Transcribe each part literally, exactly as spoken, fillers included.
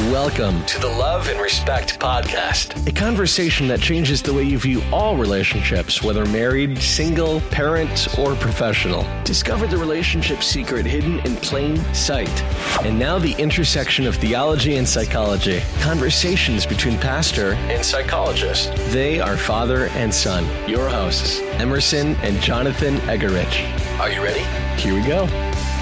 Welcome to the Love and Respect Podcast, a conversation that changes the way you view all relationships, whether married, single, parent, or professional. Discover the relationship secret hidden in plain sight. And now the intersection of theology and psychology. Conversations between pastor and psychologist. They are father and son. Your hosts, Emerson and Jonathan Egerich. Are you ready? Here we go.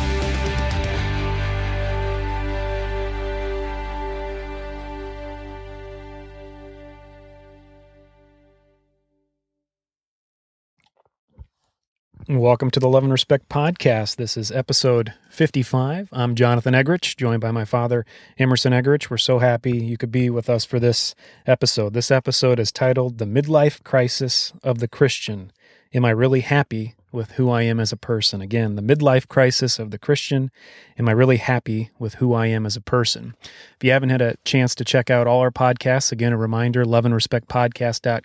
Welcome to the Love and Respect Podcast. This is episode fifty-five. I'm Jonathan Egerich, joined by my father, Emerson Egerich. We're so happy you could be with us for this episode. This episode is titled The Midlife Crisis of the Christian. Am I really happy with who I am as a person? Again, the midlife crisis of the Christian. Am I really happy with who I am as a person? If you haven't had a chance to check out all our podcasts, again, a reminder, love and respect podcast dot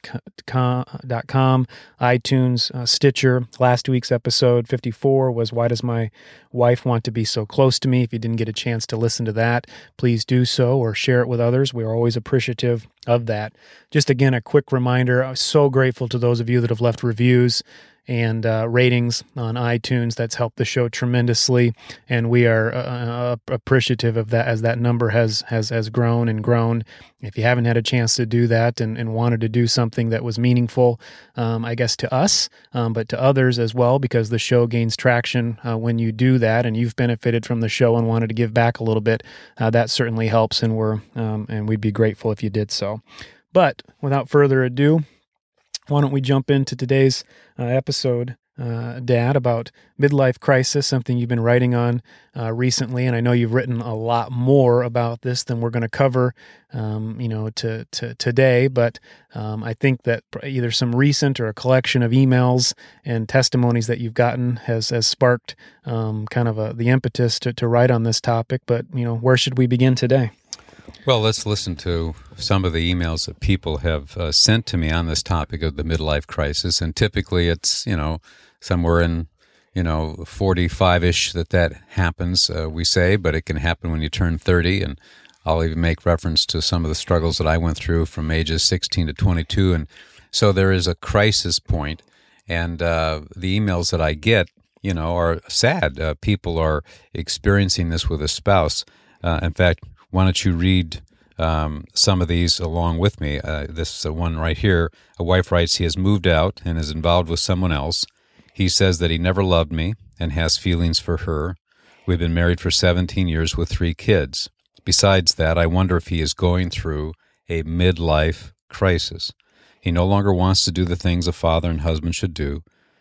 com, iTunes, uh, Stitcher. Last week's episode, fifty-four, was Why Does My Wife Want to Be So Close to Me? If you didn't get a chance to listen to that, please do so or share it with others. We are always appreciative of that. Just again, a quick reminder, I'm so grateful to those of you that have left reviews and uh, ratings on iTunes. That's helped the show tremendously, and we are uh, appreciative of that as that number has has has grown and grown. If you haven't had a chance to do that and, and wanted to do something that was meaningful, um, I guess to us, um, but to others as well, because the show gains traction uh, when you do that, and you've benefited from the show and wanted to give back a little bit, uh, that certainly helps, and we're um, and we'd be grateful if you did so. But without further ado, why don't we jump into today's uh, episode, uh, Dad, about midlife crisis, something you've been writing on uh, recently, and I know you've written a lot more about this than we're going to cover, um, you know, to, to today. But um, I think that either some recent or a collection of emails and testimonies that you've gotten has has sparked um, kind of a, the impetus to to write on this topic. But you know, where should we begin today? Well, let's listen to some of the emails that people have uh, sent to me on this topic of the midlife crisis. And typically it's, you know, somewhere in, you know, forty-five-ish that that happens, uh, we say, but it can happen when you turn thirty. And I'll even make reference to some of the struggles that I went through from ages sixteen to twenty-two. And so there is a crisis point, and uh, the emails that I get, you know, are sad. Uh, people are experiencing this with a spouse. Uh, in fact, why don't you read um, some of these along with me? Uh, this uh, one right here. A wife writes, he has moved out and is involved with someone else. He says that he never loved me and has feelings for her. We've been married for seventeen years with three kids. Besides that, I wonder if he is going through a midlife crisis. He no longer wants to do the things a father and husband should do,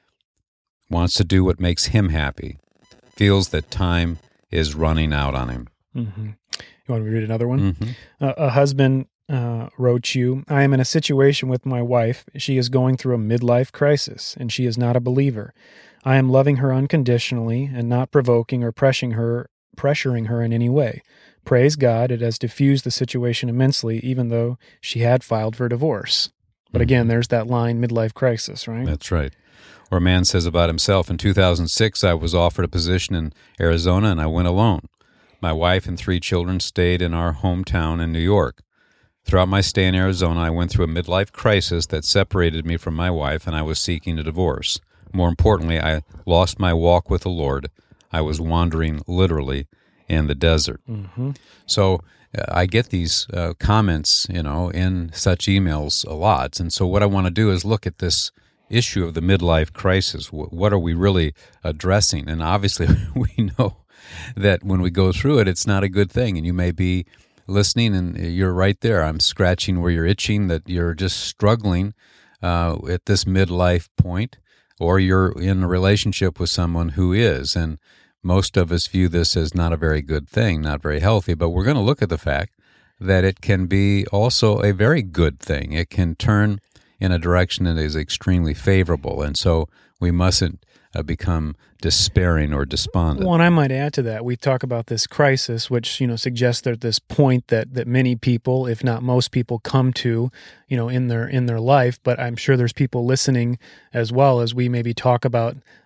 wants to do what makes him happy, feels that time is running out on him. Mm-hmm. You want me to read another one? Mm-hmm. Uh, a husband uh, wrote you, I am in a situation with my wife. She is going through a midlife crisis, and she is not a believer. I am loving her unconditionally and not provoking or pressuring her, pressuring her in any way. Praise God, it has diffused the situation immensely, even though she had filed for divorce. But Mm-hmm. again, there's that line, midlife crisis, right? That's right. Or a man says about himself, in two thousand six, I was offered a position in Arizona, and I went alone. My wife and three children stayed in our hometown in New York. Throughout my stay in Arizona, I went through a midlife crisis that separated me from my wife, and I was seeking a divorce. More importantly, I lost my walk with the Lord. I was wandering literally in the desert. Mm-hmm. So uh, I get these uh, comments, you know, in such emails a lot. And so what I want to do is look at this issue of the midlife crisis. What are we really addressing? And obviously we know that when we go through it, it's not a good thing. And you may be listening and you're right there. I'm scratching where you're itching, that you're just struggling uh, at this midlife point, or you're in a relationship with someone who is. And most of us view this as not a very good thing, not very healthy. But we're going to look at the fact that it can be also a very good thing. It can turn in a direction that is extremely favorable. And so we mustn't uh, become despairing or despondent. Well, and I might add to that, we talk about this crisis, which, you know, suggests that this point that, that many people, if not most people, come to, you know, in their in their life. But I'm sure there's people listening as well as we maybe talk about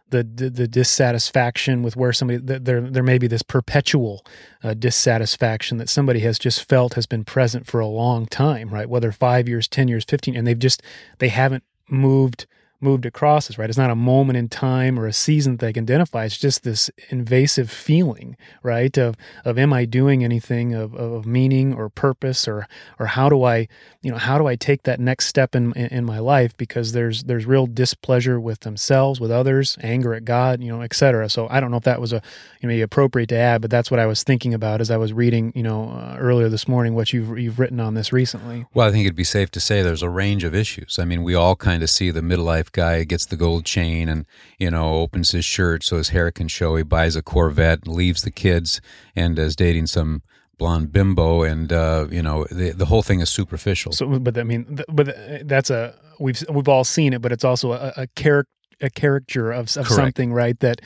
the the, the dissatisfaction with where somebody th- there there may be this perpetual uh, dissatisfaction that somebody has just felt has been present for a long time, right? Whether five years, ten years, fifteen, and they've just they haven't moved. moved across this, right? It's not a moment in time or a season that they can identify. It's just this invasive feeling, right? Of, of am I doing anything of, of meaning or purpose, or, or how do I, you know, how do I take that next step in, in, in my life? Because there's, there's real displeasure with themselves, with others, anger at God, you know, et cetera. So I don't know if that was a, you know, maybe appropriate to add, but that's what I was thinking about as I was reading, you know, uh, earlier this morning, what you've, you've written on this recently. Well, I think it'd be safe to say there's a range of issues. I mean, we all kind of see the midlife guy gets the gold chain and, you know, opens his shirt so his hair can show. He buys a Corvette, leaves the kids, and is dating some blonde bimbo, and uh, you know, the the whole thing is superficial. So, but I mean, th- but that's a we've we've all seen it, but it's also a, a character a caricature of, of something, right? That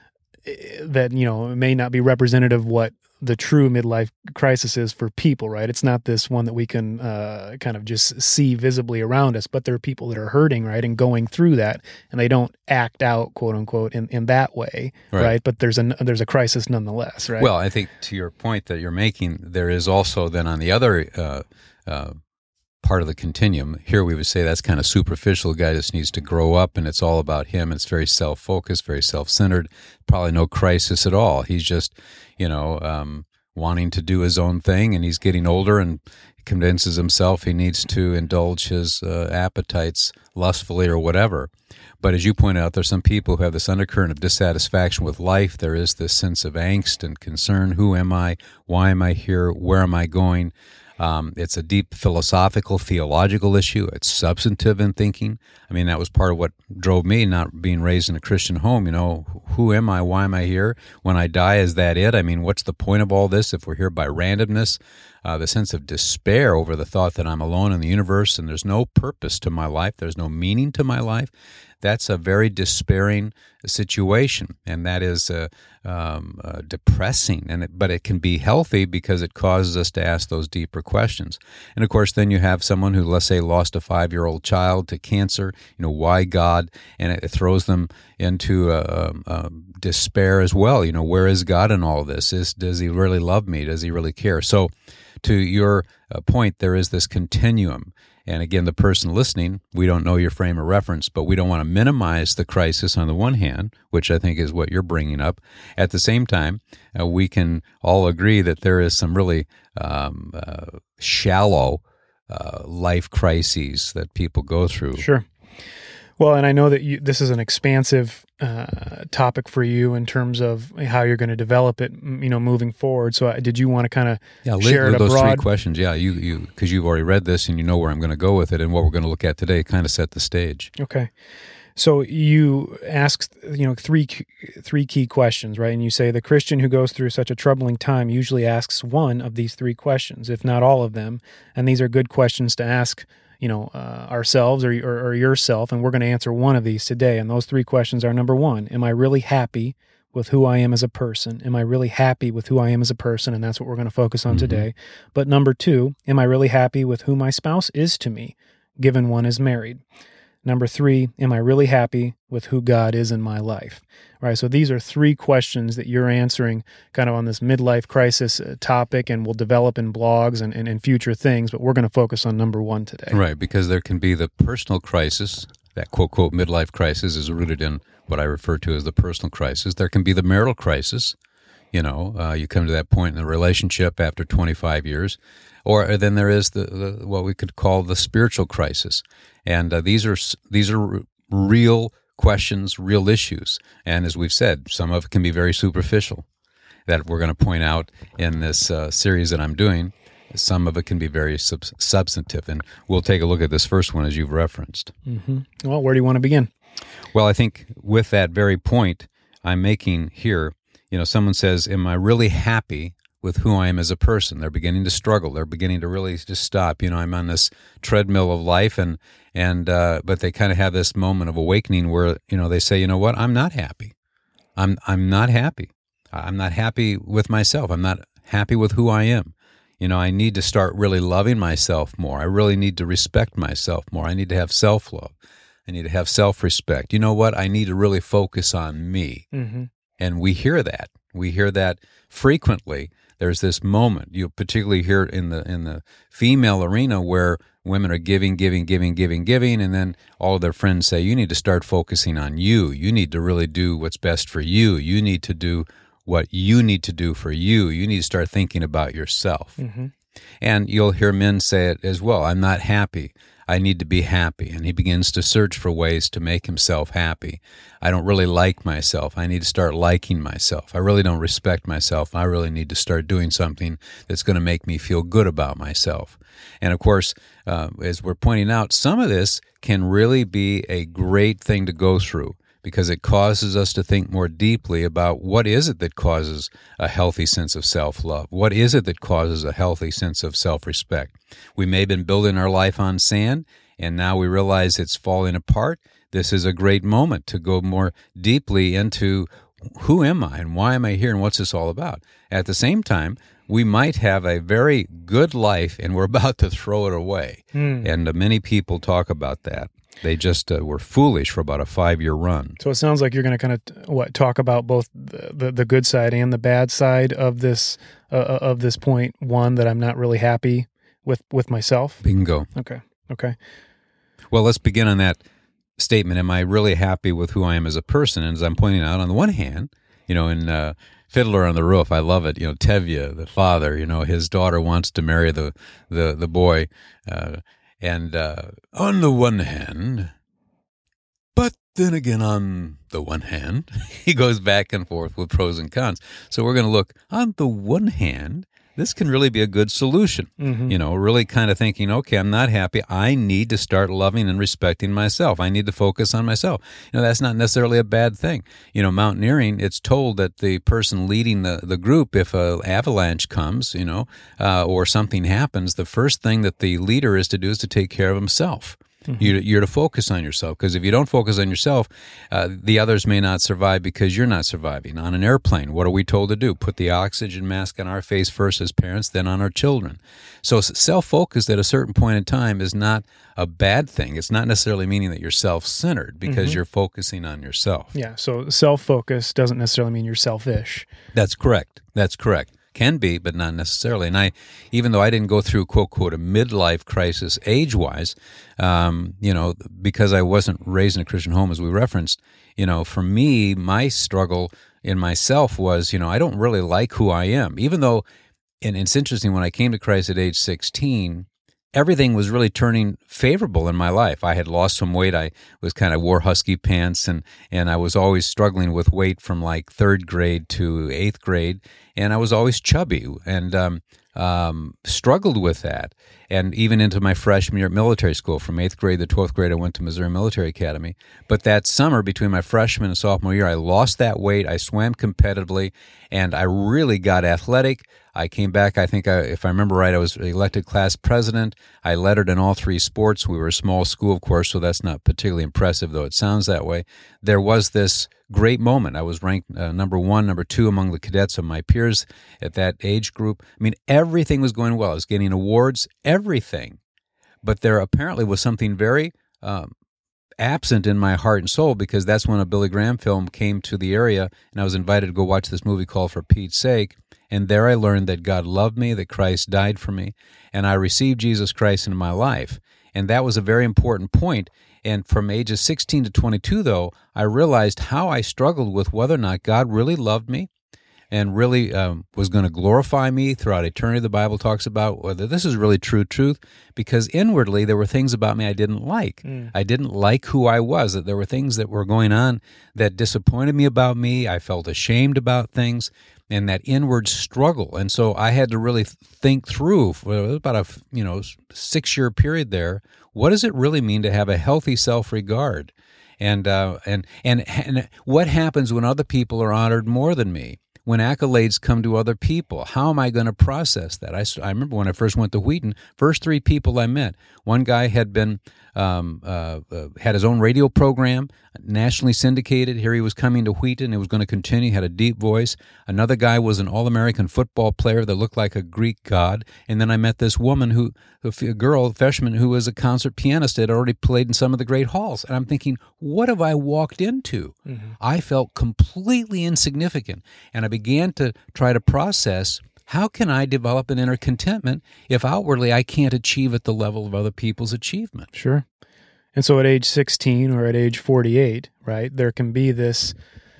that you know may not be representative of what the true midlife crisis is for people, right? It's not this one that we can uh, kind of just see visibly around us, but there are people that are hurting, right, and going through that, and they don't act out, quote unquote, in, in that way, right. right? But there's a there's a crisis nonetheless, right? Well, I think to your point that you're making, there is also then on the other uh, uh, part of the continuum, here we would say that's kind of superficial. The guy just needs to grow up, and it's all about him. It's very self-focused, very self-centered, probably no crisis at all. He's just, you know, um, wanting to do his own thing, and he's getting older and convinces himself he needs to indulge his uh, appetites lustfully or whatever. But as you point out, there's some people who have this undercurrent of dissatisfaction with life. There is this sense of angst and concern. Who am I? Why am I here? Where am I going? Um, it's a deep philosophical, theological issue. It's substantive in thinking. I mean, that was part of what drove me, not being raised in a Christian home. You know, who am I? Why am I here? When I die, is that it? I mean, what's the point of all this if we're here by randomness? Uh, the sense of despair over the thought that I'm alone in the universe and there's no purpose to my life, there's no meaning to my life. That's a very despairing situation, and that is uh, um, uh, depressing. And it, but it can be healthy because it causes us to ask those deeper questions. And of course, then you have someone who, let's say, lost a five-year-old child to cancer. You know, why God? And it, it throws them into uh, uh, despair as well. You know, where is God in all this? Is does He really love me? Does He really care? So, to your uh, point, there is this continuum. And again, the person listening, we don't know your frame of reference, but we don't want to minimize the crisis on the one hand, which I think is what you're bringing up. At the same time, uh, we can all agree that there is some really um, uh, shallow uh, life crises that people go through. Sure. Well, and I know that you, this is an expansive uh, topic for you in terms of how you're going to develop it, you know, moving forward. So, uh, did you want to kind of yeah, share it those abroad? three questions? Yeah, you you because you've already read this and you know where I'm going to go with it, and what we're going to look at today kind of set the stage. Okay. So you ask, you know, three three key questions, right? And you say the Christian who goes through such a troubling time usually asks one of these three questions, if not all of them. And these are good questions to ask, you know, uh, ourselves or, or, or yourself, and we're going to answer one of these today. And those three questions are, number one, am I really happy with who I am as a person? Am I really happy with who I am as a person? And that's what we're going to focus on mm-hmm. today. But number two, am I really happy with who my spouse is to me, given one is married? Number three, am I really happy with who God is in my life? All right, so these are three questions that you're answering kind of on this midlife crisis topic, and we'll develop in blogs and, and, and future things, but we're going to focus on number one today. Right, because there can be the personal crisis, that quote-quote midlife crisis is rooted in what I refer to as the personal crisis. There can be the marital crisis. You know, uh, you come to that point in the relationship after twenty-five years. Or then there is the, the what we could call the spiritual crisis. And uh, these are these are real questions, real issues. And as we've said, some of it can be very superficial, that we're going to point out in this uh, series that I'm doing. Some of it can be very sub- substantive. And we'll take a look at this first one as you've referenced. Mm-hmm. Well, where do you want to begin? Well, I think with that very point I'm making here, you know, someone says, am I really happy with who I am as a person? They're beginning to struggle. They're beginning to really just stop. You know, I'm on this treadmill of life, and and uh, but they kind of have this moment of awakening where, you know, they say, you know what, I'm not happy. I'm I'm not happy. I'm not happy with myself. I'm not happy with who I am. You know, I need to start really loving myself more. I really need to respect myself more. I need to have self-love. I need to have self-respect. You know what? I need to really focus on me. Mm-hmm. And we hear that. We hear that frequently. There's this moment, you particularly hear in the in the female arena where women are giving, giving, giving, giving, giving, and then all of their friends say, you need to start focusing on you. You need to really do what's best for you. You need to do what you need to do for you. You need to start thinking about yourself. Mm-hmm. And you'll hear men say it as well. I'm not happy. I need to be happy. And he begins to search for ways to make himself happy. I don't really like myself. I need to start liking myself. I really don't respect myself. I really need to start doing something that's going to make me feel good about myself. And of course, uh, as we're pointing out, some of this can really be a great thing to go through, because it causes us to think more deeply about what is it that causes a healthy sense of self-love? What is it that causes a healthy sense of self-respect? We may have been building our life on sand, and now we realize it's falling apart. This is a great moment to go more deeply into who am I and why am I here and what's this all about? At the same time, we might have a very good life and we're about to throw it away. Mm. And uh, many people talk about that. They just uh, were foolish for about a five-year run. So it sounds like you're going to kind of what talk about both the, the, the good side and the bad side of this uh, of this point one, that I'm not really happy with with myself. Bingo. Okay. Okay. Well, let's begin on that statement. Am I really happy with who I am as a person? And as I'm pointing out, on the one hand, you know, in uh, Fiddler on the Roof, I love it. You know, Tevye, the father, you know, his daughter wants to marry the the the boy. Uh, And uh, on the one hand, but then again, on the one hand, he goes back and forth with pros and cons. So we're going to look, on the one hand, this can really be a good solution. Mm-hmm. You know, really kind of thinking, okay, I'm not happy. I need to start loving and respecting myself. I need to focus on myself. You know, that's not necessarily a bad thing. You know, mountaineering, it's told that the person leading the, the group, if an avalanche comes, you know, uh, or something happens, the first thing that the leader is to do is to take care of himself. Mm-hmm. You, you're to focus on yourself, because if you don't focus on yourself, uh, the others may not survive because you're not surviving. On an airplane, what are we told to do? Put the oxygen mask on our face first as parents, then on our children. So self-focus at a certain point in time is not a bad thing. It's not necessarily meaning that you're self-centered, because mm-hmm. you're focusing on yourself. Yeah, so self-focus doesn't necessarily mean you're selfish. That's correct. That's correct. Can be, but not necessarily. And I, even though I didn't go through, quote, quote, a midlife crisis age-wise, um, you know, because I wasn't raised in a Christian home, as we referenced, you know, for me, my struggle in myself was, you know, I don't really like who I am. Even though, and it's interesting, when I came to Christ at age sixteen, everything was really turning favorable in my life. I had lost some weight. I was kind of wore husky pants, and, and I was always struggling with weight from like third grade to eighth grade, and I was always chubby and um, um, struggled with that. And even into my freshman year at military school, from eighth grade to twelfth grade, I went to Missouri Military Academy. But that summer between my freshman and sophomore year, I lost that weight. I swam competitively, and I really got athletic. I came back, I think, I, if I remember right, I was elected class president. I lettered in all three sports. We were a small school, of course, so that's not particularly impressive, though it sounds that way. There was this great moment. I was ranked uh, number one, number two among the cadets of my peers at that age group. I mean, everything was going well. I was getting awards, everything. But there apparently was something very um, absent in my heart and soul, because that's when a Billy Graham film came to the area, and I was invited to go watch this movie called For Pete's Sake. And there I learned that God loved me, that Christ died for me, and I received Jesus Christ into my life. And that was a very important point. And from ages sixteen to twenty-two, though, I realized how I struggled with whether or not God really loved me and really um, was going to glorify me throughout eternity. The Bible talks about whether this is really true truth, because inwardly there were things about me I didn't like. Mm. I didn't like who I was, that there were things that were going on that disappointed me about me. I felt ashamed about things, and that inward struggle. And so I had to really think through for about a you know six-year period there, what does it really mean to have a healthy self-regard? And uh, and and and what happens when other people are honored more than me? when accolades come to other people? How am I going to process that? I, I remember when I first went to Wheaton, first three people I met, one guy had been um, uh, uh, had his own radio program, nationally syndicated. Here he was coming to Wheaton. It was going to continue, had a deep voice. Another guy was an All-American football player that looked like a Greek god. And then I met this woman, who, a girl, a freshman, who was a concert pianist that had already played in some of the great halls. And I'm thinking, what have I walked into? Mm-hmm. I felt completely insignificant. And I began to try to process, how can I develop an inner contentment if outwardly I can't achieve at the level of other people's achievement? Sure. And so at age sixteen or at age forty-eight, right, there can be this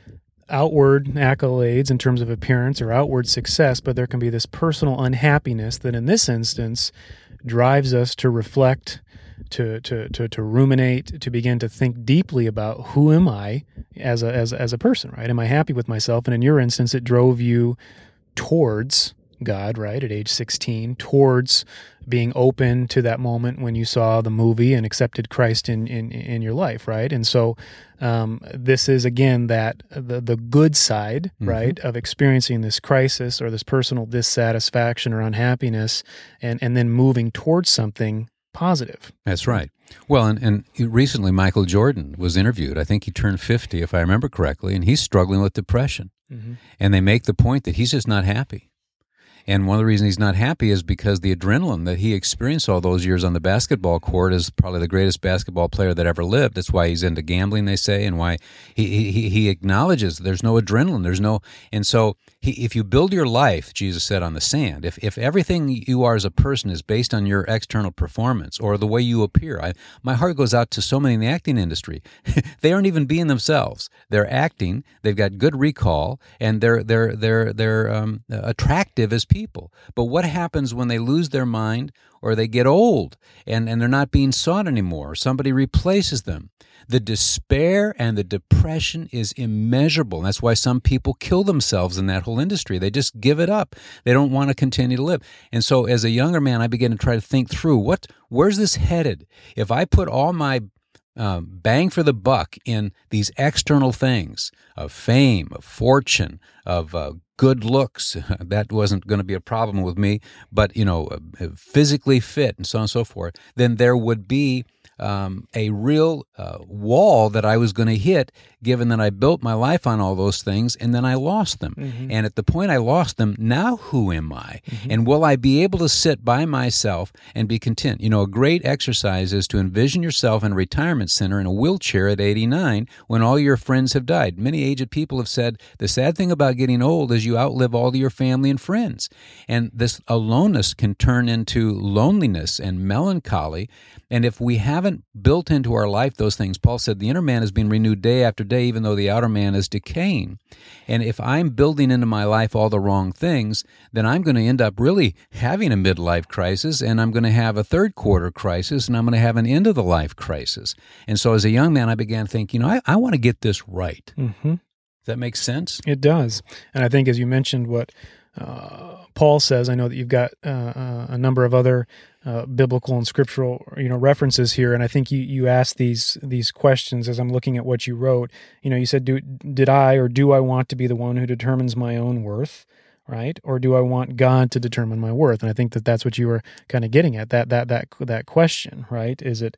outward accolades in terms of appearance or outward success, but there can be this personal unhappiness that in this instance drives us to reflect, to to to, to ruminate, to begin to think deeply about who am I as a as, as a person, right? Am I happy with myself? And in your instance, it drove you towards God, right, at age sixteen, towards being open to that moment when you saw the movie and accepted Christ in in, in your life, right? And so um, this is, again, that the, the good side, mm-hmm. right, of experiencing this crisis or this personal dissatisfaction or unhappiness, and, and then moving towards something positive. That's right. Well, and, and recently Michael Jordan was interviewed. I think he turned fifty, if I remember correctly, and he's struggling with depression. Mm-hmm. And they make the point that he's just not happy. And one of the reasons he's not happy is because the adrenaline that he experienced all those years on the basketball court, is probably the greatest basketball player that ever lived. That's why he's into gambling, they say, and why he he, he acknowledges there's no adrenaline, there's no, and so he, if you build your life, Jesus said, on the sand, if if everything you are as a person is based on your external performance or the way you appear, I, my heart goes out to so many in the acting industry. They aren't even being themselves. They're acting. They've got good recall, and they're they're they're they're um, attractive as people. But what happens when they lose their mind or they get old and, and they're not being sought anymore? Somebody replaces them. The despair and the depression is immeasurable. And that's why some people kill themselves in that whole industry. They just give it up. They don't want to continue to live. And so as a younger man, I began to try to think through, what, where's this headed? If I put all my Um, bang for the buck in these external things of fame, of fortune, of uh, good looks, that wasn't going to be a problem with me, but, you know, uh, physically fit and so on and so forth, then there would be um, a real uh, wall that I was going to hit, given that I built my life on all those things, and then I lost them. Mm-hmm. And at the point I lost them, now who am I? Mm-hmm. And will I be able to sit by myself and be content? You know, a great exercise is to envision yourself in a retirement center in a wheelchair at eighty-nine when all your friends have died. Many aged people have said the sad thing about getting old is you outlive all of your family and friends. And this aloneness can turn into loneliness and melancholy. And if we haven't built into our life those things, Paul said the inner man is being renewed day after day, even though the outer man is decaying. And if I'm building into my life all the wrong things, then I'm going to end up really having a midlife crisis, and I'm going to have a third quarter crisis, and I'm going to have an end of the life crisis. And so as a young man, I began to think, you know, I, I want to get this right. Mm-hmm. Does that make sense? It does. And I think, as you mentioned, what uh, Paul says, I know that you've got uh, a number of other uh, biblical and scriptural, you know, references here, and I think you, you asked these these questions as I'm looking at what you wrote. You know, you said, do, did I or do I want to be the one who determines my own worth? Right? Or do I want God to determine my worth? And I think that that's what you were kind of getting at, that that that that question, right? Is it,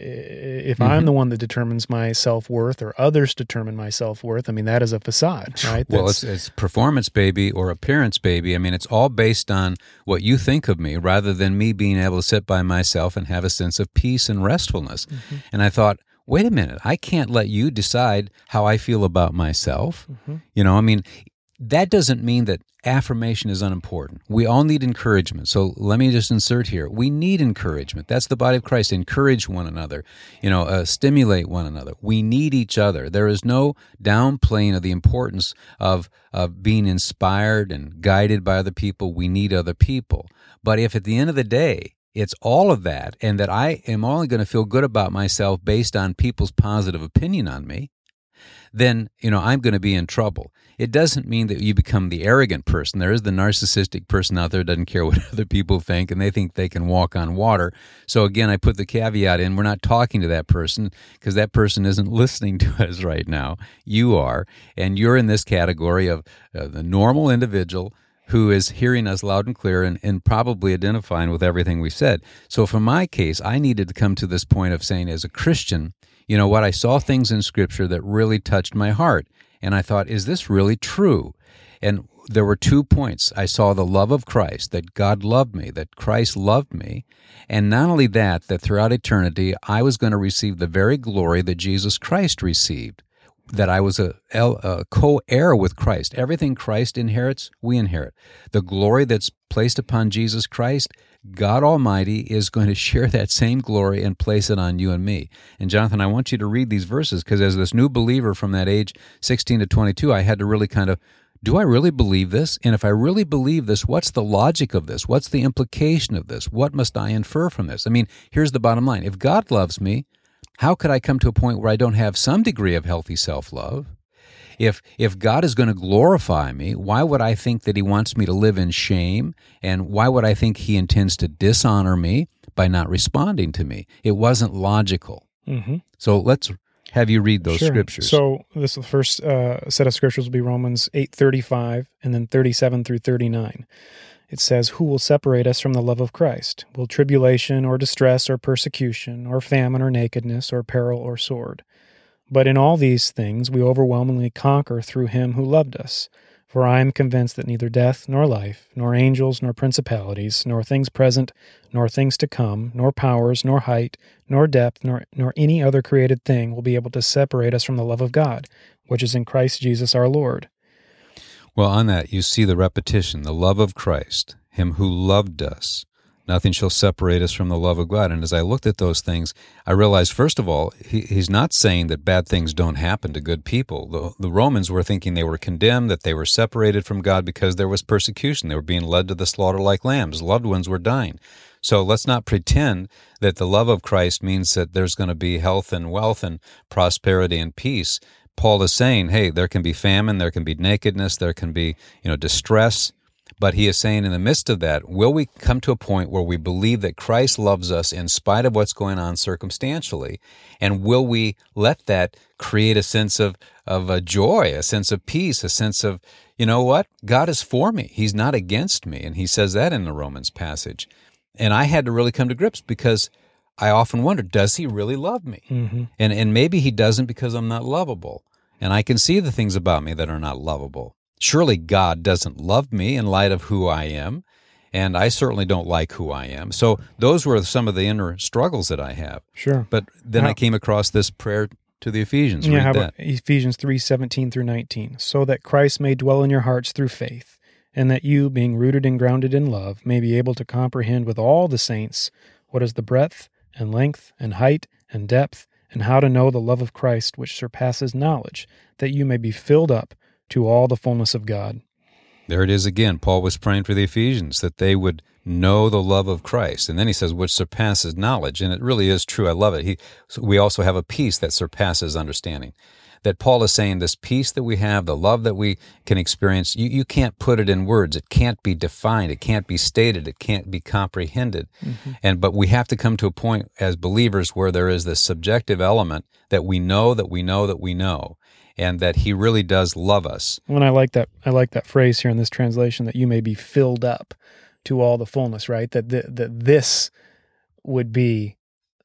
if mm-hmm. I'm the one that determines my self-worth or others determine my self-worth, I mean, that is a facade, right? Well, it's, it's performance, baby, or appearance, baby. I mean, it's all based on what you think of me rather than me being able to sit by myself and have a sense of peace and restfulness. Mm-hmm. And I thought, wait a minute, I can't let you decide how I feel about myself. Mm-hmm. You know, I mean, that doesn't mean that affirmation is unimportant. We all need encouragement. So let me just insert here. We need encouragement. That's the body of Christ. Encourage one another, you know, uh, stimulate one another. We need each other. There is no downplaying of the importance of, of being inspired and guided by other people. We need other people. But if at the end of the day, it's all of that, and that I am only going to feel good about myself based on people's positive opinion on me, then, you know, I'm going to be in trouble. It doesn't mean that you become the arrogant person. There is the narcissistic person out there who doesn't care what other people think, and they think they can walk on water. So again, I put the caveat in, we're not talking to that person because that person isn't listening to us right now. You are, and you're in this category of uh, the normal individual who is hearing us loud and clear and, and probably identifying with everything we said. So for my case, I needed to come to this point of saying, as a Christian, you know what, I saw things in Scripture that really touched my heart. And I thought, is this really true? And there were two points. I saw the love of Christ, that God loved me, that Christ loved me. And not only that, that throughout eternity, I was going to receive the very glory that Jesus Christ received, that I was a, a co-heir with Christ. Everything Christ inherits, we inherit. The glory that's placed upon Jesus Christ, God Almighty is going to share that same glory and place it on you and me. And Jonathan, I want you to read these verses because as this new believer from that age, sixteen to twenty-two, I had to really kind of, do I really believe this? And if I really believe this, what's the logic of this? What's the implication of this? What must I infer from this? I mean, here's the bottom line. If God loves me, how could I come to a point where I don't have some degree of healthy self-love? If if God is going to glorify me, why would I think that He wants me to live in shame? And why would I think He intends to dishonor me by not responding to me? It wasn't logical. Mm-hmm. So let's have you read those sure. scriptures. So this the first uh, set of scriptures will be Romans eight thirty-five and then thirty-seven through thirty-nine. It says, "Who will separate us from the love of Christ? Will tribulation or distress or persecution or famine or nakedness or peril or sword? But in all these things we overwhelmingly conquer through Him who loved us. For I am convinced that neither death nor life, nor angels nor principalities, nor things present, nor things to come, nor powers, nor height, nor depth, nor, nor any other created thing will be able to separate us from the love of God, which is in Christ Jesus our Lord." Well, on that, you see the repetition, the love of Christ, Him who loved us. Nothing shall separate us from the love of God. And as I looked at those things, I realized, first of all, he, he's not saying that bad things don't happen to good people. The, the Romans were thinking they were condemned, that they were separated from God because there was persecution. They were being led to the slaughter like lambs. Loved ones were dying. So let's not pretend that the love of Christ means that there's going to be health and wealth and prosperity and peace. Paul is saying, hey, there can be famine, there can be nakedness, there can be, you know, distress. But he is saying in the midst of that, will we come to a point where we believe that Christ loves us in spite of what's going on circumstantially? And will we let that create a sense of, of a joy, a sense of peace, a sense of, you know what? God is for me. He's not against me. And he says that in the Romans passage. And I had to really come to grips because I often wonder, does He really love me? Mm-hmm. And and maybe He doesn't because I'm not lovable. And I can see the things about me that are not lovable. Surely God doesn't love me in light of who I am, and I certainly don't like who I am. So those were some of the inner struggles that I have. Sure. But then how, I came across this prayer to the Ephesians. Yeah, Read how that. about Ephesians three seventeen through nineteen? "So that Christ may dwell in your hearts through faith, and that you, being rooted and grounded in love, may be able to comprehend with all the saints what is the breadth and length and height and depth, and how to know the love of Christ which surpasses knowledge, that you may be filled up to all the fullness of God." There it is again. Paul was praying for the Ephesians, that they would know the love of Christ. And then he says, which surpasses knowledge. And it really is true. I love it. He, so we also have a peace that surpasses understanding. That Paul is saying this peace that we have, the love that we can experience, you, you can't put it in words. It can't be defined. It can't be stated. It can't be comprehended. Mm-hmm. And but we have to come to a point as believers where there is this subjective element that we know that we know that we know, and that He really does love us. When I like that, I like that phrase here in this translation, that you may be filled up to all the fullness, right? That th- that this would be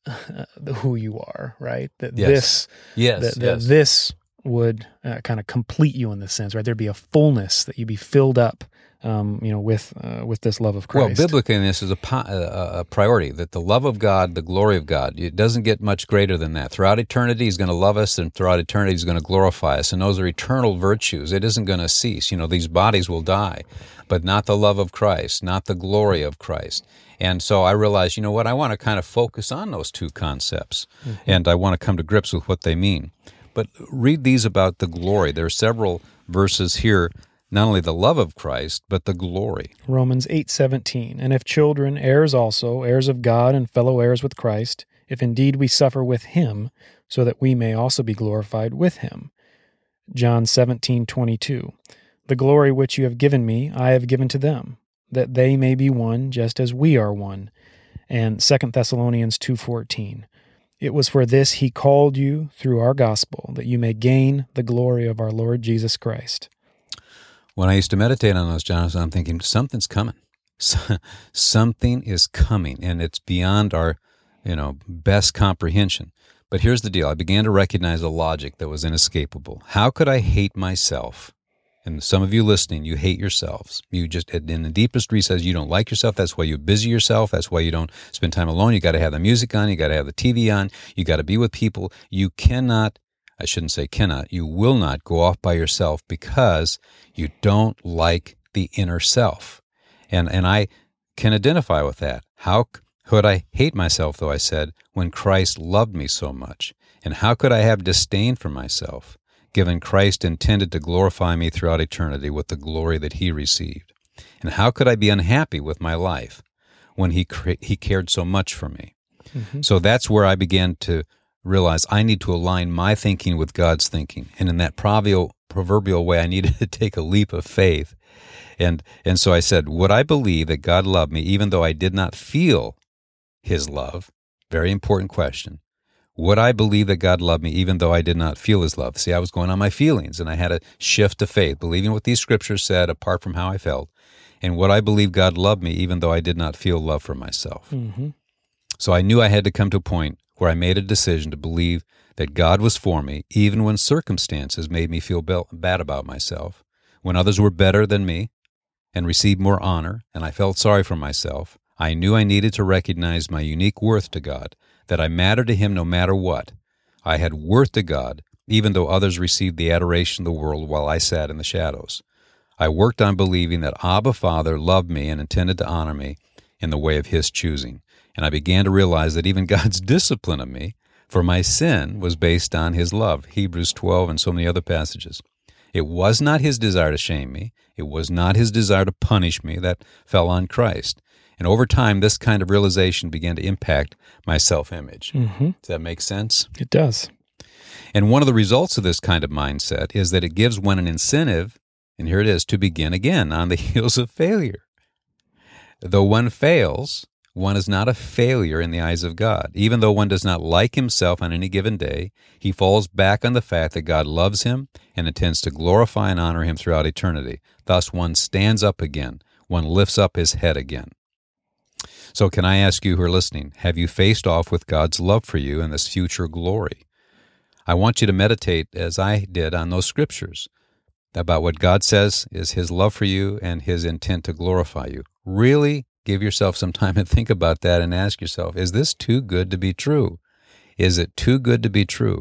who you are, right? That yes. this, yes, that, that yes. this would uh, kind of complete you in this sense, right? There'd be a fullness, that you'd be filled up, um, you know, with uh, with this love of Christ. Well, biblically, this is a, a, a priority, that the love of God, the glory of God, it doesn't get much greater than that. Throughout eternity, He's going to love us, and throughout eternity, He's going to glorify us, and those are eternal virtues. It isn't going to cease. You know, these bodies will die, but not the love of Christ, not the glory of Christ. And so I realized, you know what, I want to kind of focus on those two concepts, mm-hmm. and I want to come to grips with what they mean. But read these about the glory. There are several verses here, not only the love of Christ, but the glory. Romans eight seventeen, "And if children, heirs also, heirs of God and fellow heirs with Christ, if indeed we suffer with Him, so that we may also be glorified with Him. John seventeen twenty-two. The glory which you have given me, I have given to them, that they may be one, just as we are one. And Second Thessalonians two fourteen. It was for this he called you through our gospel, that you may gain the glory of our Lord Jesus Christ. When I used to meditate on those, Jonathan, I'm thinking, something's coming. Something is coming, and it's beyond our, you know, best comprehension. But here's the deal. I began to recognize a logic that was inescapable. How could I hate myself? And some of you listening, you hate yourselves. You just, in the deepest recess, you don't like yourself. That's why you busy yourself. That's why you don't spend time alone. You got to have the music on. You got to have the T V on. You got to be with people. You cannot, I shouldn't say cannot, you will not go off by yourself because you don't like the inner self. And and I can identify with that. How could I hate myself, though, I said, when Christ loved me so much? And how could I have disdain for myself, given Christ intended to glorify me throughout eternity with the glory that he received? And how could I be unhappy with my life when he he cared so much for me? Mm-hmm. So that's where I began to realize I need to align my thinking with God's thinking. And in that proverbial, proverbial way, I needed to take a leap of faith. And and so I said, would I believe that God loved me even though I did not feel his love? Very important question. Would I believe that God loved me even though I did not feel his love? See, I was going on my feelings, and I had a shift to faith, believing what these scriptures said apart from how I felt. And would I believe God loved me even though I did not feel love for myself? Mm-hmm. So I knew I had to come to a point where I made a decision to believe that God was for me even when circumstances made me feel bad about myself, when others were better than me and received more honor, and I felt sorry for myself. I knew I needed to recognize my unique worth to God, that I mattered to him no matter what. I had worth to God, even though others received the adoration of the world while I sat in the shadows. I worked on believing that Abba Father loved me and intended to honor me in the way of his choosing. And I began to realize that even God's discipline of me for my sin was based on his love, Hebrews twelve and so many other passages. It was not his desire to shame me. It was not his desire to punish me. That fell on Christ. And over time, this kind of realization began to impact my self-image. Mm-hmm. Does that make sense? It does. And one of the results of this kind of mindset is that it gives one an incentive, and here it is, to begin again on the heels of failure. Though one fails, one is not a failure in the eyes of God. Even though one does not like himself on any given day, he falls back on the fact that God loves him and intends to glorify and honor him throughout eternity. Thus, one stands up again. One lifts up his head again. So can I ask you who are listening, have you faced off with God's love for you and this future glory? I want you to meditate, as I did, on those scriptures about what God says is his love for you and his intent to glorify you. Really give yourself some time and think about that and ask yourself, is this too good to be true? Is it too good to be true?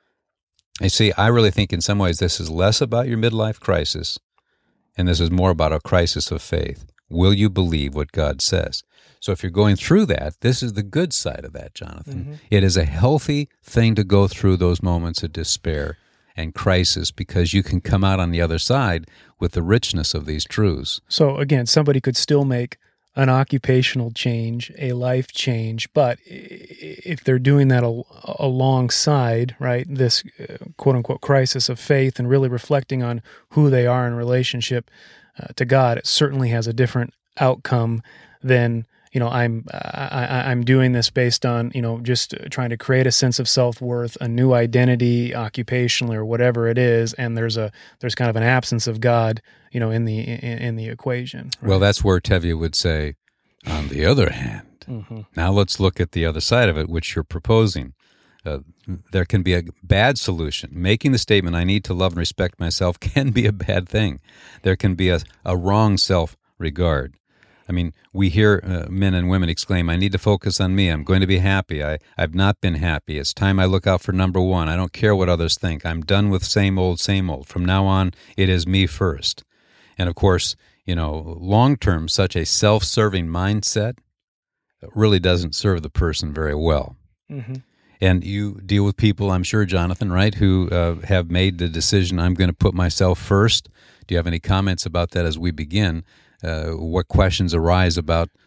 You see, I really think in some ways this is less about your midlife crisis, and this is more about a crisis of faith. Will you believe what God says? So if you're going through that, this is the good side of that, Jonathan. Mm-hmm. It is a healthy thing to go through those moments of despair and crisis because you can come out on the other side with the richness of these truths. So again, somebody could still make an occupational change, a life change, but if they're doing that al- alongside, right, this uh, quote-unquote crisis of faith and really reflecting on who they are in relationship uh, to God, it certainly has a different outcome than, you know, I'm I, I'm doing this based on, you know, just trying to create a sense of self-worth, a new identity, occupationally or whatever it is, and there's a there's kind of an absence of God, you know, in the in, in the equation. Right? Well, that's where Tevye would say, on the other hand, mm-hmm. Now let's look at the other side of it, which you're proposing. Uh, there can be a bad solution. Making the statement, I need to love and respect myself, can be a bad thing. There can be a, a wrong self-regard. I mean, we hear uh, men and women exclaim, I need to focus on me. I'm going to be happy. I, I've not been happy. It's time I look out for number one. I don't care what others think. I'm done with same old, same old. From now on, it is me first. And of course, you know, long-term, such a self-serving mindset really doesn't serve the person very well. Mm-hmm. And you deal with people, I'm sure, Jonathan, right, who uh, have made the decision, I'm going to put myself first. Do you have any comments about that as we begin? Uh, what questions arise about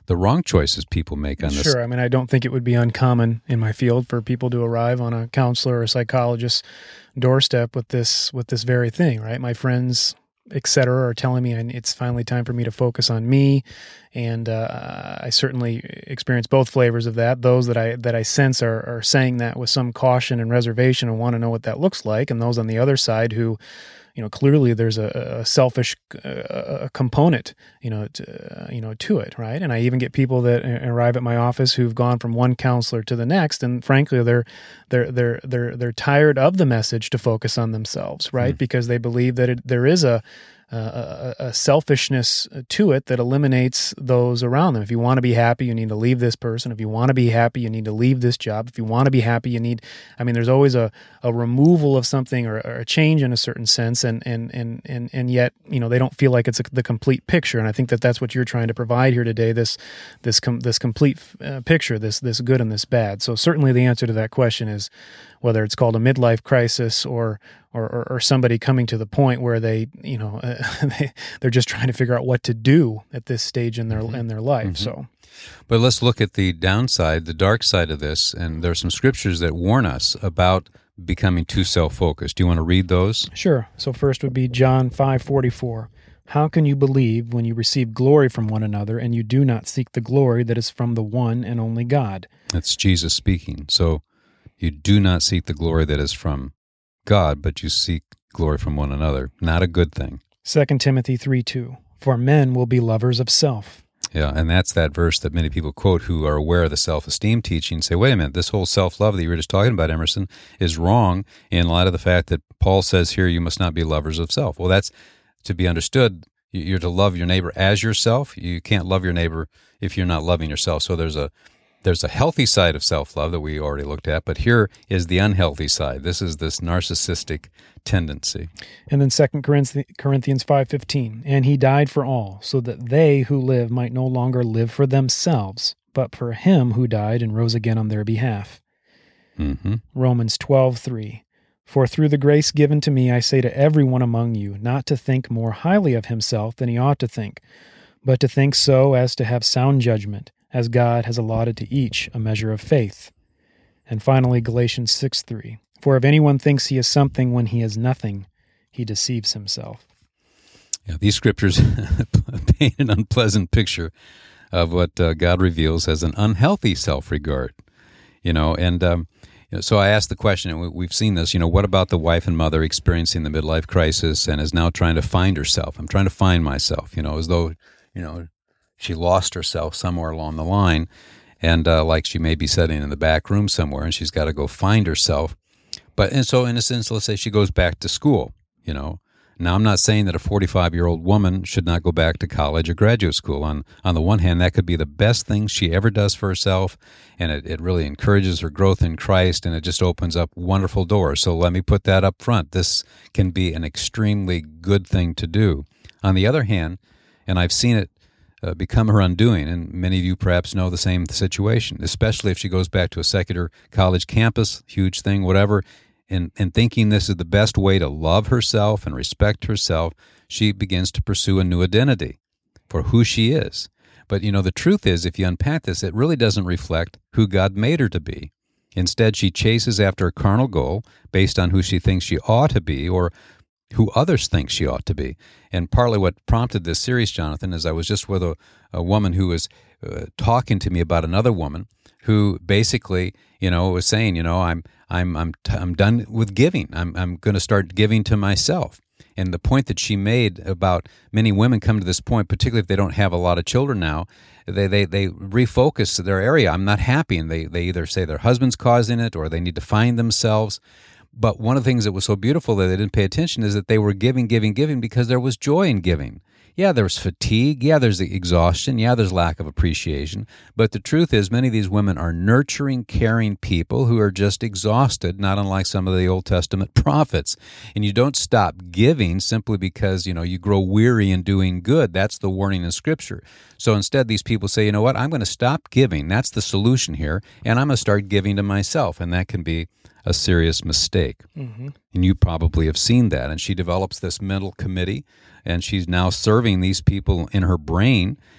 the wrong choices people make on this. Sure. I mean, I don't think it would be uncommon in my field for people to arrive on a counselor or a psychologist's doorstep with this with this very thing, right? My friends, et cetera, are telling me it's finally time for me to focus on me, and uh, I certainly experience both flavors of that. Those that I that I sense are, are saying that with some caution and reservation and want to know what that looks like, and those on the other side who, you know, clearly there's a, a selfish uh, component, you know, to, uh, you know, to it, right? And I even get people that arrive at my office who've gone from one counselor to the next, and frankly, they're they're they're they're they're tired of the message to focus on themselves, right? Mm. Because they believe that it, there is a Uh, a, a selfishness to it that eliminates those around them. If you want to be happy, you need to leave this person. If you want to be happy, you need to leave this job. If you want to be happy, you need, I mean, there's always a, a removal of something or, or a change in a certain sense, and and and and and yet, you know, they don't feel like it's a, the complete picture. And I think that that's what you're trying to provide here today, this this com, this complete uh, picture, this this good and this bad. So certainly the answer to that question is, whether it's called a midlife crisis or or, or, or somebody coming to the point where they, you know, uh, they, they're just trying to figure out what to do at this stage in their mm-hmm. in their life. Mm-hmm. So, but let's look at the downside, the dark side of this. And there are some scriptures that warn us about becoming too self-focused. Do you want to read those? Sure. So first would be John five forty-four. How can you believe when you receive glory from one another and you do not seek the glory that is from the one and only God? That's Jesus speaking. So you do not seek the glory that is from God, but you seek glory from one another. Not a good thing. Second Timothy three two. For men will be lovers of self. Yeah, and that's that verse that many people quote who are aware of the self-esteem teaching, say, wait a minute, this whole self-love that you were just talking about, Emerson, is wrong in light of the fact that Paul says here you must not be lovers of self. Well, that's to be understood. You're to love your neighbor as yourself. You can't love your neighbor if you're not loving yourself. So there's a There's a healthy side of self-love that we already looked at, but here is the unhealthy side. This is this narcissistic tendency. And then Second Corinthians five fifteen, and he died for all, so that they who live might no longer live for themselves, but for him who died and rose again on their behalf. Mm-hmm. Romans twelve three, for through the grace given to me I say to everyone among you, not to think more highly of himself than he ought to think, but to think so as to have sound judgment, as God has allotted to each a measure of faith. And finally, Galatians six three, for if anyone thinks he is something when he is nothing, he deceives himself. Yeah, these scriptures paint an unpleasant picture of what uh, God reveals as an unhealthy self-regard. You know, and um, you know, so I asked the question, and we've seen this, you know, what about the wife and mother experiencing the midlife crisis and is now trying to find herself? I'm trying to find myself, you know, as though, you know, she lost herself somewhere along the line, and uh, like she may be sitting in the back room somewhere, and she's got to go find herself. But and so, in a sense, let's say she goes back to school. You know, now I'm not saying that a forty-five-year-old woman should not go back to college or graduate school. On on the one hand, that could be the best thing she ever does for herself, and it, it really encourages her growth in Christ, and it just opens up wonderful doors. So let me put that up front. This can be an extremely good thing to do. On the other hand, and I've seen it Uh, become her undoing, and many of you perhaps know the same situation, especially if she goes back to a secular college campus, huge thing, whatever, and, and thinking this is the best way to love herself and respect herself, she begins to pursue a new identity for who she is. But, you know, the truth is, if you unpack this, it really doesn't reflect who God made her to be. Instead, she chases after a carnal goal based on who she thinks she ought to be, or who others think she ought to be. And partly what prompted this series, Jonathan, is I was just with a, a woman who was uh, talking to me about another woman who basically, you know, was saying, you know, I'm I'm I'm t- I'm done with giving. I'm I'm going to start giving to myself. And the point that she made about many women come to this point, particularly if they don't have a lot of children now, they they they refocus their area. I'm not happy, and they they either say their husband's causing it or they need to find themselves. But one of the things that was so beautiful that they didn't pay attention is that they were giving, giving, giving because there was joy in giving. Yeah, there's fatigue. Yeah, there's the exhaustion. Yeah, there's lack of appreciation. But the truth is, many of these women are nurturing, caring people who are just exhausted, not unlike some of the Old Testament prophets. And you don't stop giving simply because, you know, you grow weary in doing good. That's the warning in Scripture. So instead, these people say, you know what, I'm going to stop giving. That's the solution here. And I'm going to start giving to myself. And that can be a serious mistake. Mm-hmm. And you probably have seen that. And she develops this mental committee, and she's now serving these people in her brain,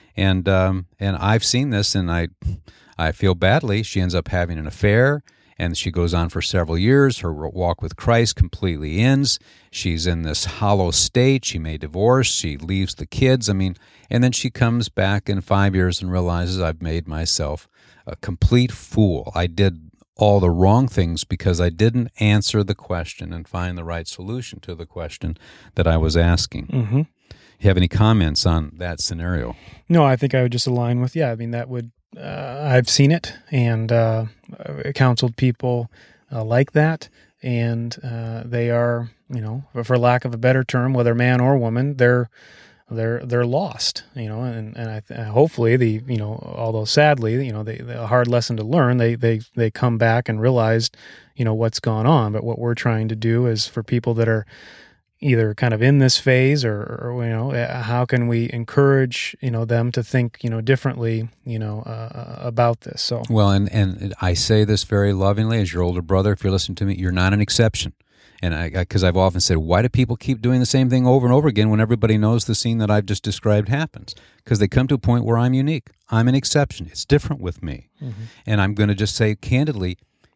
And um, and I've seen this, and I I feel badly. She ends up having an affair, and she goes on for several years. Her walk with Christ completely ends. She's in this hollow state. She may divorce. She leaves the kids. I mean, and then she comes back in five years and realizes, I've made myself a complete fool. I did all the wrong things because I didn't answer the question and find the right solution to the question that I was asking. Mm-hmm. You have any comments on that scenario? No, I think I would just align with, yeah, I mean, that would, uh, I've seen it and uh, counseled people uh, like that, and uh, they are, you know, for lack of a better term, whether man or woman, they're they're they're lost, you know, and and I th- hopefully the, you know, although sadly, you know, they, they a hard lesson to learn, they they they come back and realize, you know, what's gone on. But what we're trying to do is for people that are either kind of in this phase or, or you know, how can we encourage, you know, them to think, you know, differently, you know, uh, about this. So well, and and I say this very lovingly as your older brother. If you're listening to me, you're not an exception. And I, because I've often said, why do people keep doing the same thing over and over again when everybody knows the scene that I've just described happens? Because they come to a point where I'm unique. I'm an exception. It's different with me. Mm-hmm. And I'm going to just say candidly,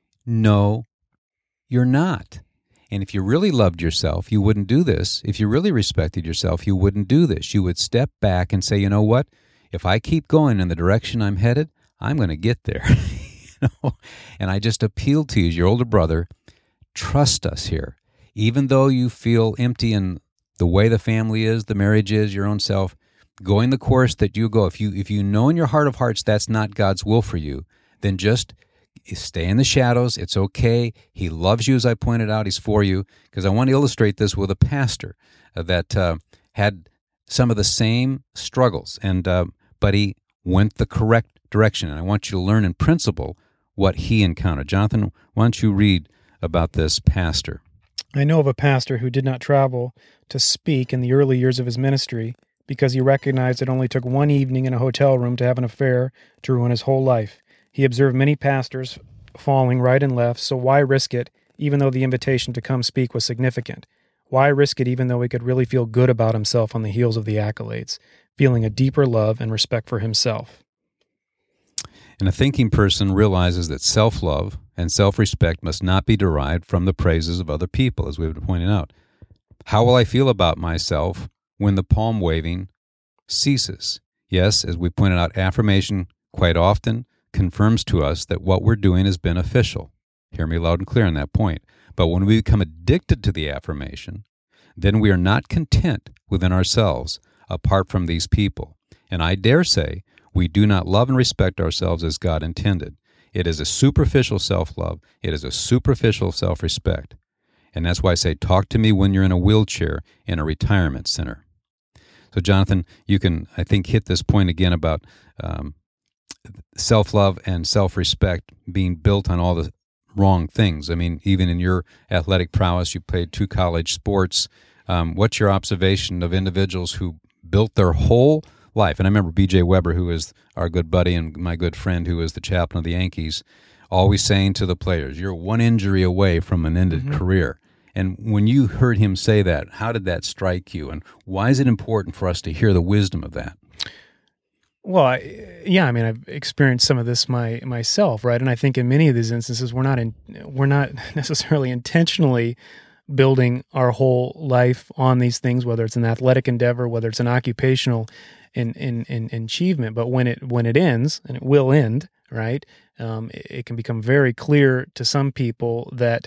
no, you're not. And if you really loved yourself, you wouldn't do this. If you really respected yourself, you wouldn't do this. You would step back and say, you know what? If I keep going in the direction I'm headed, I'm going to get there. You know? And I just appeal to you as your older brother, trust us here. Even though you feel empty in the way the family is, the marriage is, your own self, going the course that you go. If you if you know in your heart of hearts that's not God's will for you, then just stay in the shadows. It's okay. He loves you, as I pointed out. He's for you. Because I want to illustrate this with a pastor that uh, had some of the same struggles, and uh, but he went the correct direction. And I want you to learn in principle what he encountered. Jonathan, why don't you read about this pastor? I know of a pastor who did not travel to speak in the early years of his ministry because he recognized it only took one evening in a hotel room to have an affair to ruin his whole life. He observed many pastors falling right and left, so why risk it, even though the invitation to come speak was significant? Why risk it even though he could really feel good about himself on the heels of the accolades, feeling a deeper love and respect for himself? And a thinking person realizes that self-love and self-respect must not be derived from the praises of other people, as we've been pointing out. How will I feel about myself when the palm waving ceases? Yes, as we pointed out, affirmation quite often confirms to us that what we're doing is beneficial. Hear me loud and clear on that point. But when we become addicted to the affirmation, then we are not content within ourselves apart from these people. And I dare say we do not love and respect ourselves as God intended. It is a superficial self-love. It is a superficial self-respect. And that's why I say, talk to me when you're in a wheelchair in a retirement center. So, Jonathan, you can, I think, hit this point again about um, self-love and self-respect being built on all the wrong things. I mean, even in your athletic prowess, you played two college sports. Um, what's your observation of individuals who built their whole life? And I remember B J Weber, who is our good buddy and my good friend, who is the chaplain of the Yankees, always saying to the players, you're one injury away from an ended mm-hmm. career. And when you heard him say that, how did that strike you? And why is it important for us to hear the wisdom of that? Well, I, yeah, I mean, I've experienced some of this my myself, right? And I think in many of these instances, we're not in, we're not necessarily intentionally building our whole life on these things, whether it's an athletic endeavor, whether it's an occupational in, in, in, in achievement. But when it when it ends, and it will end, right? Um, it, it can become very clear to some people that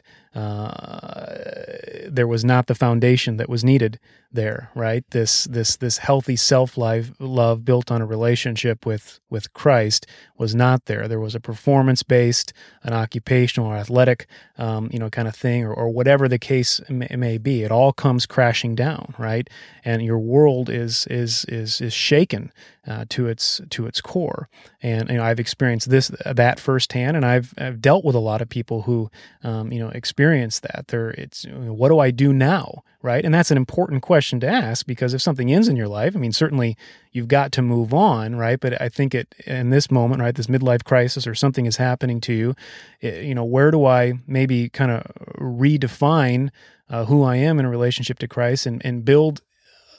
uh, there was not the foundation that was needed there, right? This this this healthy self-love love built on a relationship with with Christ was not there. There was a performance-based, an occupational or athletic, um, you know, kind of thing, or, or whatever the case may, may be. It all comes crashing down, right? And your world is is is is shaken uh, to its to its core. And you know, I've experienced this that firsthand, and I've I've dealt with a lot of people who, um, you know, experience that. They're it's what do I do now, right? And that's an important question to ask, because if something ends in your life, I mean, certainly you've got to move on, right? But I think it in this moment, right, this midlife crisis or something is happening to you, it, you know, where do I maybe kind of redefine uh, who I am in a relationship to Christ and, and build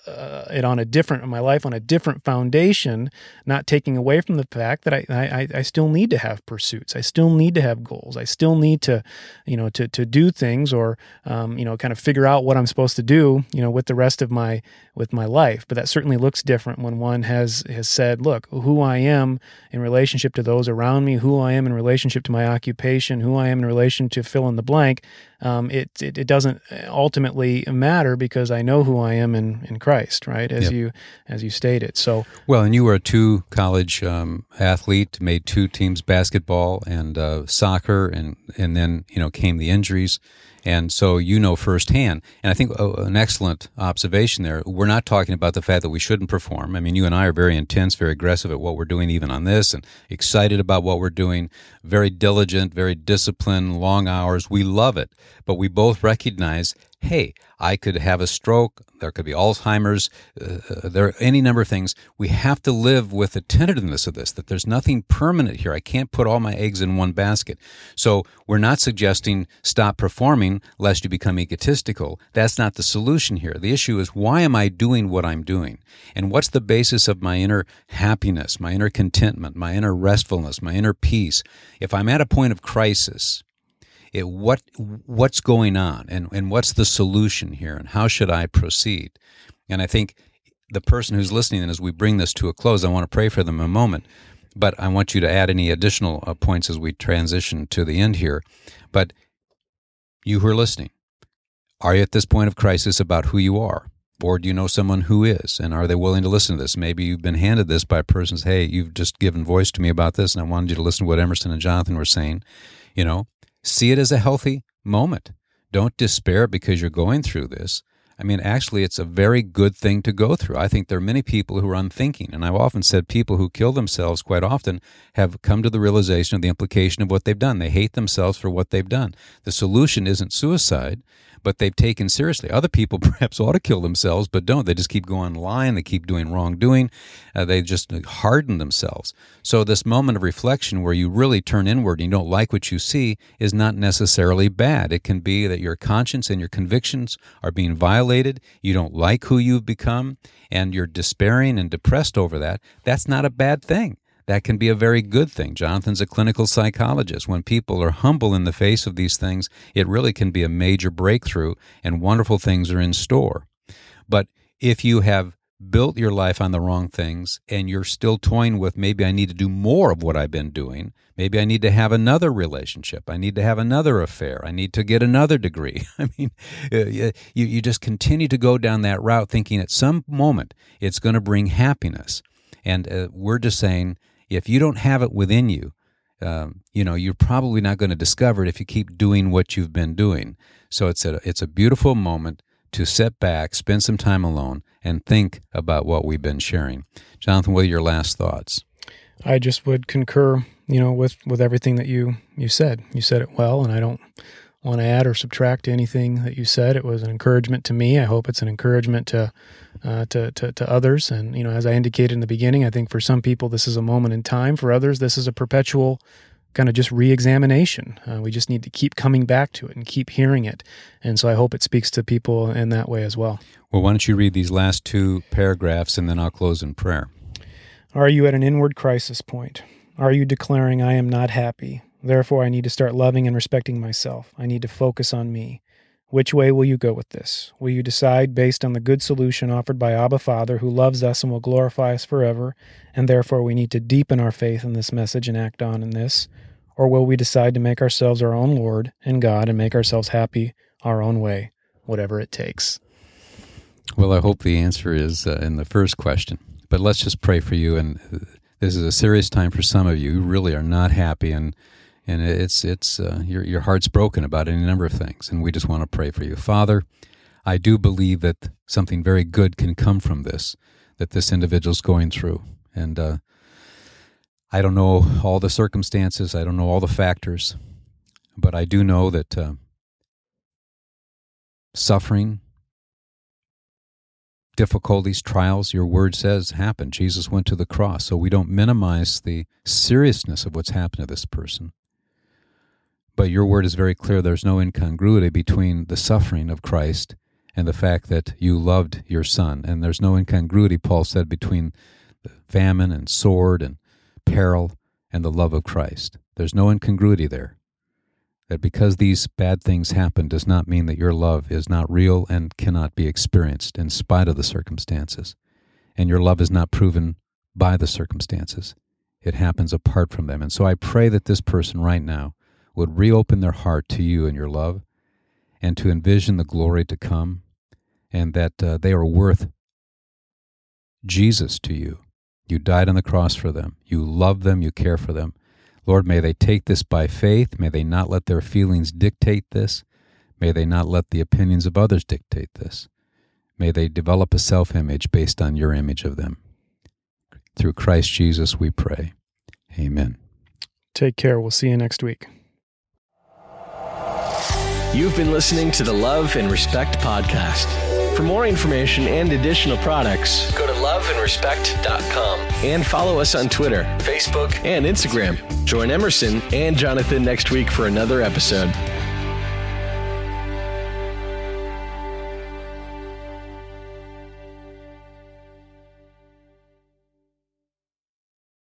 uh, it on a different, my life on a different foundation, not taking away from the fact that I, I, I still need to have pursuits. I still need to have goals. I still need to, you know, to, to do things or, um, you know, kind of figure out what I'm supposed to do, you know, with the rest of my, with my life. But that certainly looks different when one has, has said, look, who I am in relationship to those around me, who I am in relationship to my occupation, who I am in relation to fill in the blank. Um, it, it, it doesn't ultimately matter because I know who I am in, in Christ, right? As yep. you, as you stated. So, well, and you were a two college um, athlete, made two teams, basketball and uh, soccer, and, and then, you know, came the injuries. And so you know firsthand, and I think uh, an excellent observation there, we're not talking about the fact that we shouldn't perform. I mean, you and I are very intense, very aggressive at what we're doing even on this, and excited about what we're doing, very diligent, very disciplined, long hours. We love it, but we both recognize, hey, I could have a stroke, there could be Alzheimer's, uh, there are any number of things. We have to live with the tentativeness of this, that there's nothing permanent here. I can't put all my eggs in one basket. So we're not suggesting stop performing lest you become egotistical. That's not the solution here. The issue is, why am I doing what I'm doing? And what's the basis of my inner happiness, my inner contentment, my inner restfulness, my inner peace? If I'm at a point of crisis, It, what what's going on, and, and what's the solution here, and how should I proceed? And I think the person who's listening, and as we bring this to a close, I want to pray for them a moment, but I want you to add any additional uh, points as we transition to the end here. But you who are listening, are you at this point of crisis about who you are? Or do you know someone who is? And are they willing to listen to this? Maybe you've been handed this by a person who says, hey, you've just given voice to me about this, and I wanted you to listen to what Emerson and Jonathan were saying. You know, see it as a healthy moment. Don't despair because you're going through this. I mean, actually, it's a very good thing to go through. I think there are many people who are unthinking, and I've often said people who kill themselves quite often have come to the realization of the implication of what they've done. They hate themselves for what they've done. The solution isn't suicide, but they've taken seriously. Other people perhaps ought to kill themselves, but don't. They just keep going lying. They keep doing wrongdoing. Uh, they just harden themselves. So this moment of reflection where you really turn inward and you don't like what you see is not necessarily bad. It can be that your conscience and your convictions are being violated. You don't like who you've become, and you're despairing and depressed over that. That's not a bad thing. That can be a very good thing. Jonathan's a clinical psychologist. When people are humble in the face of these things, it really can be a major breakthrough, and wonderful things are in store. But if you have built your life on the wrong things and you're still toying with, maybe I need to do more of what I've been doing, maybe I need to have another relationship, I need to have another affair, I need to get another degree. I mean, you, you just continue to go down that route thinking at some moment it's going to bring happiness. And uh, we're just saying, if you don't have it within you, um, you know, you're probably not going to discover it if you keep doing what you've been doing. So it's a, it's a beautiful moment to sit back, spend some time alone, and think about what we've been sharing. Jonathan, what are your last thoughts? I just would concur, you know, with, with everything that you, you said. You said it well, and I don't want to add or subtract to anything that you said. It was an encouragement to me. I hope it's an encouragement to Uh, to, to to others. And, you know, as I indicated in the beginning, I think for some people this is a moment in time. For others, this is a perpetual kind of just re-examination. Uh, we just need to keep coming back to it and keep hearing it. And so I hope it speaks to people in that way as well. Well, why don't you read these last two paragraphs, and then I'll close in prayer. Are you at an inward crisis point? Are you declaring, I am not happy? Therefore, I need to start loving and respecting myself. I need to focus on me. Which way will you go with this? Will you decide based on the good solution offered by Abba Father, who loves us and will glorify us forever, and therefore we need to deepen our faith in this message and act on in this? Or will we decide to make ourselves our own Lord and God and make ourselves happy our own way, whatever it takes? Well, I hope the answer is uh, in the first question. But let's just pray for you. And this is a serious time for some of you who really are not happy, and And it's it's uh, your your heart's broken about any number of things, and we just want to pray for you. Father, I do believe that something very good can come from this, that this individual's going through. And uh, I don't know all the circumstances, I don't know all the factors, but I do know that uh, suffering, difficulties, trials, your word says, happen. Jesus went to the cross, so we don't minimize the seriousness of what's happened to this person. But your word is very clear. There's no incongruity between the suffering of Christ and the fact that you loved your son. And there's no incongruity, Paul said, between famine and sword and peril and the love of Christ. There's no incongruity there. That because these bad things happen does not mean that your love is not real and cannot be experienced in spite of the circumstances. And your love is not proven by the circumstances. It happens apart from them. And so I pray that this person right now would reopen their heart to you and your love, and to envision the glory to come, and that uh, they are worth Jesus to you. You died on the cross for them. You love them. You care for them. Lord, may they take this by faith. May they not let their feelings dictate this. May they not let the opinions of others dictate this. May they develop a self-image based on your image of them. Through Christ Jesus we pray. Amen. Take care. We'll see you next week. You've been listening to the Love and Respect podcast. For more information and additional products, go to love and respect dot com and follow us on Twitter, Facebook, and Instagram. Join Emerson and Jonathan next week for another episode.